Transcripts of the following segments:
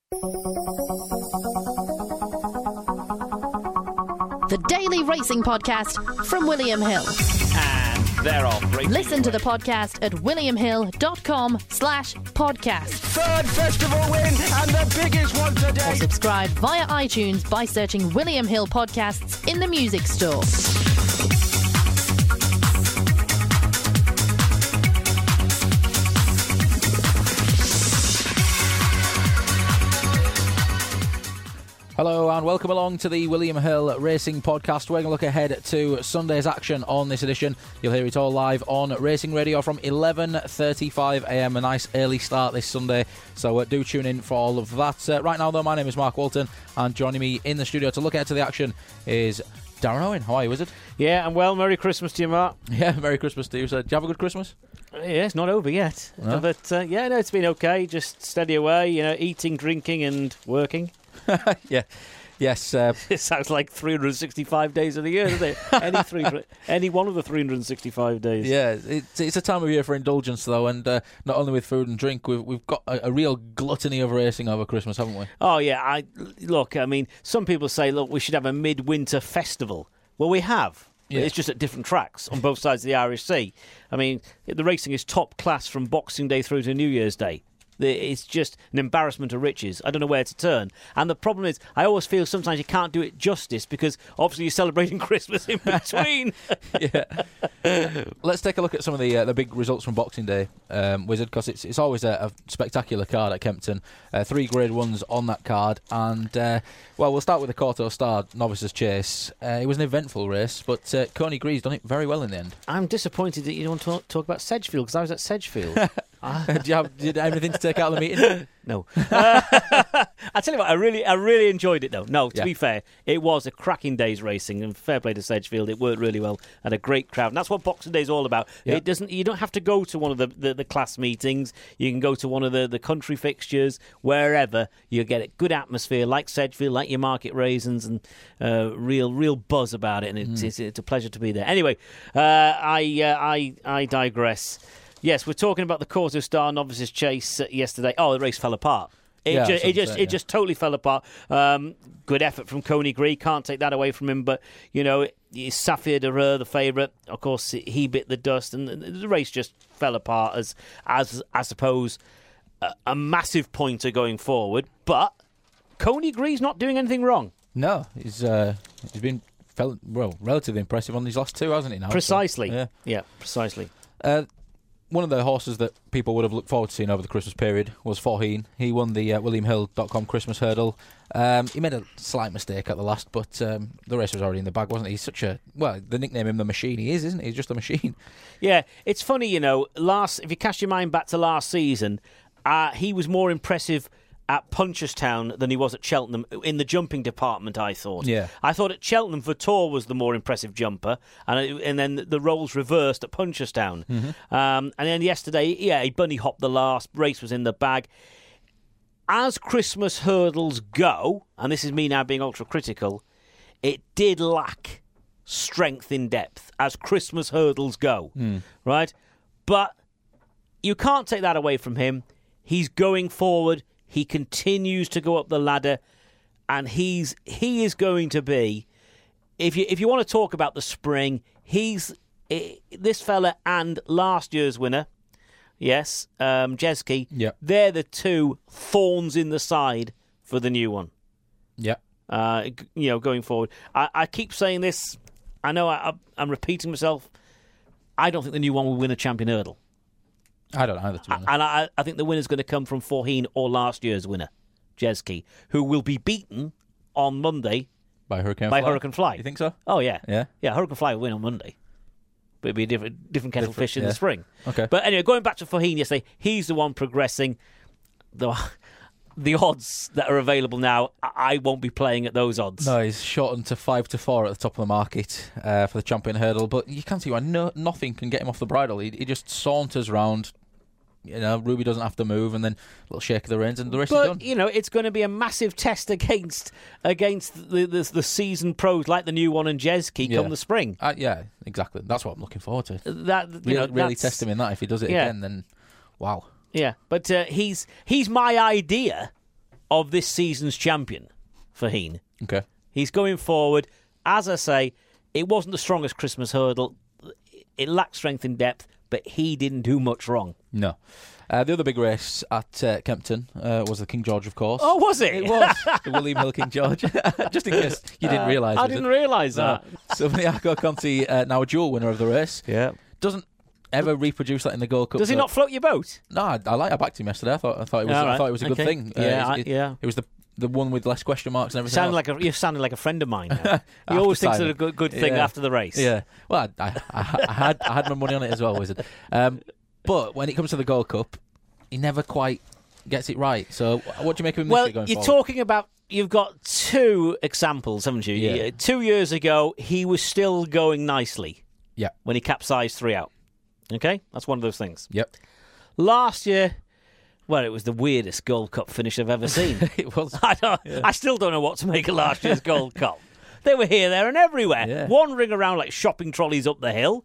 The Daily Racing Podcast from William Hill. And they're off. Listen to the podcast at williamhill.com/podcast. Third festival win and the biggest one today. Or subscribe via iTunes by searching William Hill Podcasts in the music store. Hello and welcome along to the William Hill Racing Podcast. We're going to look ahead to Sunday's action on this edition. You'll hear it all live on Racing Radio from 11:35am. A nice early start this Sunday, so do tune in for all of that. Right now, though, my name is Mark Walton, and joining me in the studio to look ahead to the action is Darren Owen. How are you, Wizard? Yeah, and well, Merry Christmas to you, Mark. Yeah, Merry Christmas to you. So, did you have a good Christmas? Yeah, it's not over yet. No? But, it's been okay. Just steady away, eating, drinking and working. Yeah. Yes. It sounds like 365 days of the year, doesn't it? Any one of the 365 days. Yeah, it's a time of year for indulgence, though, and not only with food and drink, we've got a real gluttony of racing over Christmas, haven't we? Oh, yeah. Some people say, look, we should have a midwinter festival. Well, we have. Yeah. It's just at different tracks on both sides of the Irish Sea. I mean, the racing is top class from Boxing Day through to New Year's Day. It's just an embarrassment of riches. I don't know where to turn. And the problem is, I always feel sometimes you can't do it justice because obviously you're celebrating Christmas in between. Yeah. Let's take a look at some of the big results from Boxing Day, Wizard, because it's always a spectacular card at Kempton. 3 Grade 1s on that card. And, we'll start with the Kauto Star Novices Chase. It was an eventful race, but Coney Greaves done it very well in the end. I'm disappointed that you don't want to talk about Sedgefield because I was at Sedgefield. Did you have anything to take out of the meeting? No. I tell you what, I really enjoyed it though. No, to be fair, it was a cracking day's racing, and fair play to Sedgefield. It worked really well, and a great crowd. And that's what Boxing Day is all about. Yeah. You don't have to go to one of the class meetings. You can go to one of the country fixtures, wherever you get a good atmosphere, like Sedgefield, like your Market Raisins, and real buzz about it. And it's a pleasure to be there. Anyway, I digress. Yes, we're talking about the Kauto Star Novices Chase yesterday. Oh, the race fell apart. It just totally fell apart. Good effort from Coney Greaves. Can't take that away from him. But, Safir Derur, the favourite, of course, he bit the dust. And the race just fell apart as I suppose, a massive pointer going forward. But Coney Greaves not doing anything wrong. No, he's been relatively impressive on these last 2, hasn't he now? Precisely. So, yeah, precisely. One of the horses that people would have looked forward to seeing over the Christmas period was Forheen. He won the WilliamHill.com Christmas Hurdle. He made a slight mistake at the last, but the race was already in the bag, wasn't he? He's they nickname him the Machine. He is, isn't he? He's just a machine. Yeah, it's funny, if you cast your mind back to last season, he was more impressive at Punchestown than he was at Cheltenham in the jumping department, I thought. Yeah. I thought at Cheltenham, Vitor was the more impressive jumper, and then the roles reversed at Punchestown. Mm-hmm. And then yesterday, he bunny hopped the last, race was in the bag. As Christmas hurdles go, and this is me now being ultra-critical, it did lack strength in depth as Christmas hurdles go, right? But you can't take that away from him. He's going forward. He continues to go up the ladder, and he is going to be, if you want to talk about the spring, he's this fella and last year's winner, yes, Jeski. Yeah, they're the 2 thorns in the side for the new one. Yeah, going forward. I keep saying this. I know I'm repeating myself. I don't think the new one will win a champion hurdle. I don't either, to be honest. And I think the winner's going to come from Forheen or last year's winner, Jeski, who will be beaten on Monday by Hurricane Fly. You think so? Oh, yeah. Yeah? Yeah, Hurricane Fly will win on Monday. But it'll be a different kettle of fish in the spring. Okay. But anyway, going back to Forheen yesterday, he's the one progressing. The odds that are available now, I won't be playing at those odds. No, he's shortened to 5-4 at the top of the market for the champion hurdle, but you can see why nothing can get him off the bridle. He just saunters round. Ruby doesn't have to move, and then a little shake of the reins, and the rest is done. But, it's going to be a massive test against the seasoned pros like the new one and Jeski come the spring. Yeah, exactly. That's what I'm looking forward to. Really test him in that. If he does it again, then wow. Yeah, but he's my idea of this season's champion for Heen. Okay. He's going forward. As I say, it wasn't the strongest Christmas hurdle. It lacked strength in depth, but he didn't do much wrong. No. The other big race at Kempton was the King George, of course. Oh, was it? It was the William Hill King George. Just in case you didn't realise. I didn't realise that. Silviniaco Conti, now a dual winner of the race. Yeah. Doesn't ever reproduce that in the Gold Cup. Does he not float your boat? No, I backed him yesterday. I thought it was. Right. I thought it was a good thing. It was the one with less question marks and everything. You're sounding like a friend of mine now. He always thinks it's a good thing after the race. Yeah. Well, I had my money on it as well, Wizard. But when it comes to the Gold Cup, he never quite gets it right. So what do you make of him this year going you're forward? talking about, you've got two examples, haven't you? Yeah. 2 years ago, he was still going nicely. Yeah. When he capsized 3 out. Okay? That's one of those things. Yep. Last year, well, it was the weirdest Gold Cup finish I've ever seen. It was. I still don't know what to make of last year's Gold Cup. They were here, there, and everywhere. Yeah. Wandering around like shopping trolleys up the hill.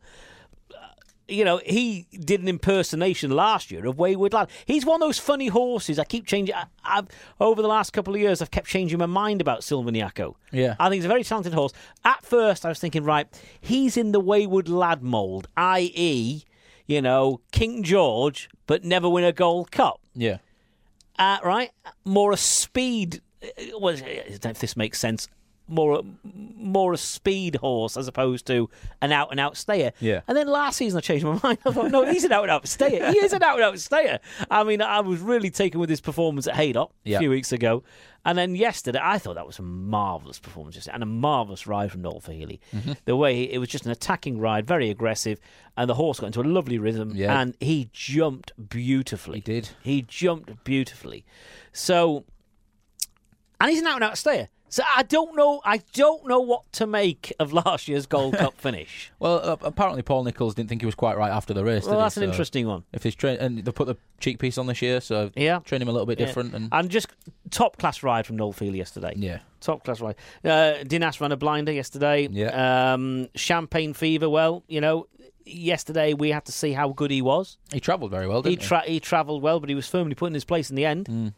He did an impersonation last year of Wayward Lad. He's one of those funny horses. I keep changing. I've over the last couple of years, I've kept changing my mind about Silviniaco. Yeah. I think he's a very talented horse. At first, I was thinking, right, he's in the Wayward Lad mould, i.e., King George, but never win a Gold Cup. Yeah. Right? More a speed. Well, I don't know if this makes sense. More a speed horse as opposed to an out-and-out stayer. Yeah. And then last season I changed my mind. I thought, no, he's an out-and-out stayer. He is an out-and-out stayer. I mean, I was really taken with his performance at Haydock a few weeks ago. And then yesterday, I thought that was a marvellous performance yesterday, and a marvellous ride from Noel Fahey. Mm-hmm. The way it was just an attacking ride, very aggressive, and the horse got into a lovely rhythm, and he jumped beautifully. He did. He jumped beautifully. So, and he's an out-and-out stayer. So I don't know what to make of last year's Gold Cup finish. Well, apparently Paul Nicholls didn't think he was quite right after the race. Well, that's an interesting one. If he's and they put the cheek piece on this year, so train him a little bit different. And just top class ride from Noel Fahey yesterday. Yeah, top class ride. Dinas ran a blinder yesterday. Yeah. Champagne Fever. Well, yesterday we had to see how good he was. He travelled very well, didn't he? He travelled well, but he was firmly put in his place in the end.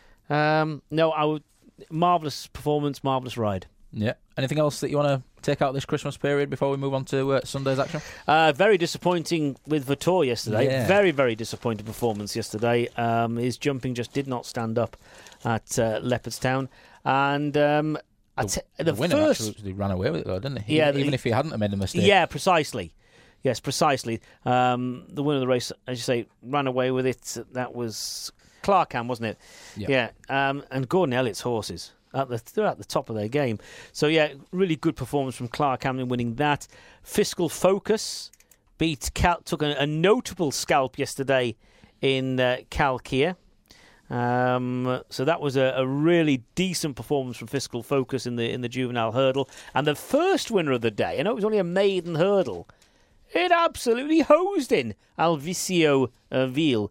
Marvellous performance, marvellous ride. Yeah. Anything else that you want to take out this Christmas period before we move on to Sunday's action? Very disappointing with Vitor yesterday. Yeah. Very, very disappointing performance yesterday. His jumping just did not stand up at Leopardstown. And the winner first... actually ran away with it, though, didn't he? Yeah, even if he hadn't made a mistake. Yeah, precisely. Yes, precisely. The winner of the race, as you say, ran away with it. That was Clarkham, wasn't it? Yeah. And Gordon Elliott's horses. They're at the top of their game. So, really good performance from Clarkham in winning that. Fiscal Focus took a notable scalp yesterday in Calkia. So that was a really decent performance from Fiscal Focus in the juvenile hurdle. And the first winner of the day, I know it was only a maiden hurdle, it absolutely hosed in Alvicio Ville,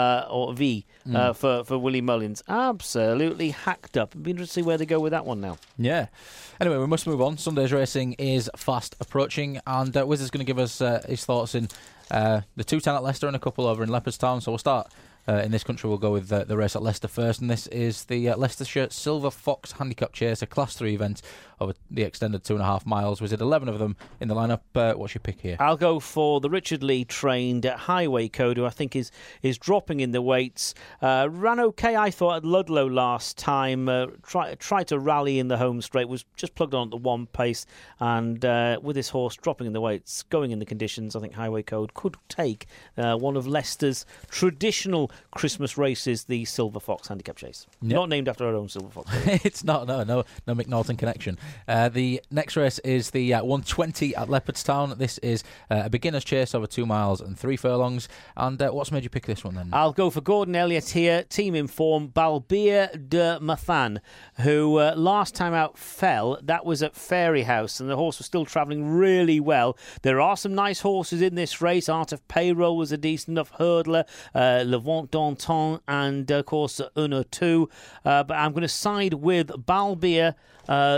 for Willie Mullins. Absolutely hacked up. It'd be interesting to see where they go with that one now. Yeah. Anyway, we must move on. Sunday's racing is fast approaching, and Wiz is going to give us his thoughts in the 210 at Leicester and a couple over in Leopardstown. So we'll start in this country. We'll go with the race at Leicester first, and this is the Leicestershire Silver Fox Handicap Chase, a Class 3 event over the extended 2.5 miles. Was it 11 of them in the lineup? What's your pick here? I'll go for the Richard Lee trained Highway Code, who I think is dropping in the weights. Ran okay, I thought, at Ludlow last time. Tried to rally in the home straight, was just plugged on at the one pace, and with his horse dropping in the weights, going in the conditions, I think Highway Code could take one of Leicester's traditional Christmas races, the Silver Fox Handicap Chase. Yep. Not named after our own Silver Fox. It's not, no McNaughton connection. The next race is the 120 at Leopardstown. This is a beginner's chase over 2 miles and 3 furlongs. And what's made you pick this one then? I'll go for Gordon Elliott here, team in form, Balbir de Mathan, who last time out fell. That was at Fairyhouse, and the horse was still travelling really well. There are some nice horses in this race. Art of Payroll was a decent enough hurdler, Levant d'Anton, and of course Uno 2. But I'm going to side with Balbir de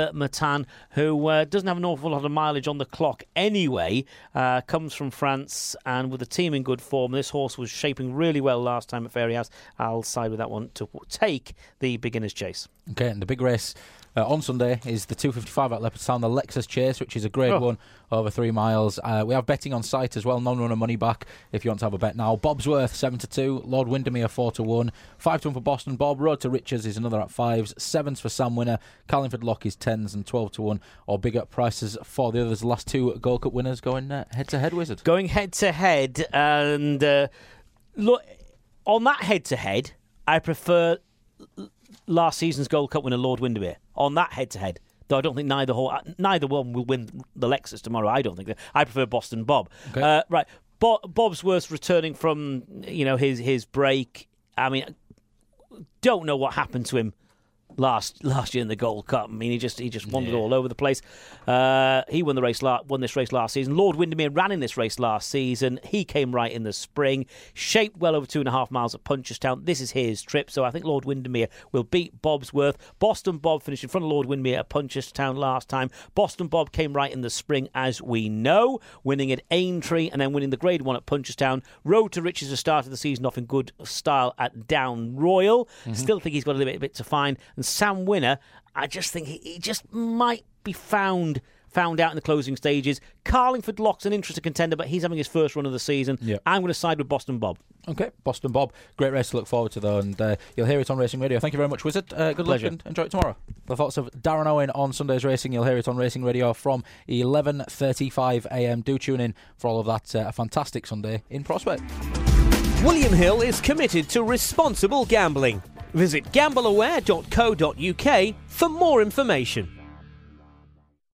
de Matan, who doesn't have an awful lot of mileage on the clock anyway, comes from France, and with the team in good form, this horse was shaping really well last time at Fairyhouse. I'll side with that one to take the Beginner's Chase. Okay, and the big race on Sunday is the 255 at Leopardstown, the Lexus Chase, which is a Grade 1 over 3 miles. We have betting on site as well, non-runner money back if you want to have a bet now. Bobsworth 7-2, Lord Windermere 4-1, 5-1 for Boston Bob. Road to Riches is another at 5s, 7s for Sam Winner. Carlingford Lock is 10s and 12-1 or bigger prices for the others. The last 2 Gold Cup winners going head-to-head, Wizard. Going head-to-head, and look, on that head-to-head, I prefer last season's Gold Cup winner Lord Windermere on that head-to-head. Though I don't think neither one will win the Lexus tomorrow. I don't think that. I prefer Boston Bob. Okay. Right, Bobsworth returning from his break. I mean, don't know what happened to him last year in the Gold Cup. I mean, he just wandered all over the place. He won this race last season. Lord Windermere ran in this race last season. He came right in the spring, shaped well over 2.5 miles at Punchestown. This is his trip, so I think Lord Windermere will beat Bobsworth. Boston Bob finished in front of Lord Windermere at Punchestown last time. Boston Bob came right in the spring, as we know, winning at Aintree and then winning the Grade 1 at Punchestown. Road to Riches has started the season off in good style at Down Royal. Still think he's got a bit to find. And Sam Winner, I just think he just might be found out in the closing stages. Carlingford Lock's an interesting contender, but he's having his first run of the season. Yep. I'm going to side with Boston Bob. Okay, Boston Bob. Great race to look forward to, though, and you'll hear it on Racing Radio. Thank you very much, Wizard. Good Pleasure. luck and enjoy it tomorrow. The thoughts of Darren Owen on Sunday's racing, you'll hear it on Racing Radio from 11:35am. Do tune in for all of that. A fantastic Sunday in prospect. William Hill is committed to responsible gambling. Visit gambleaware.co.uk for more information.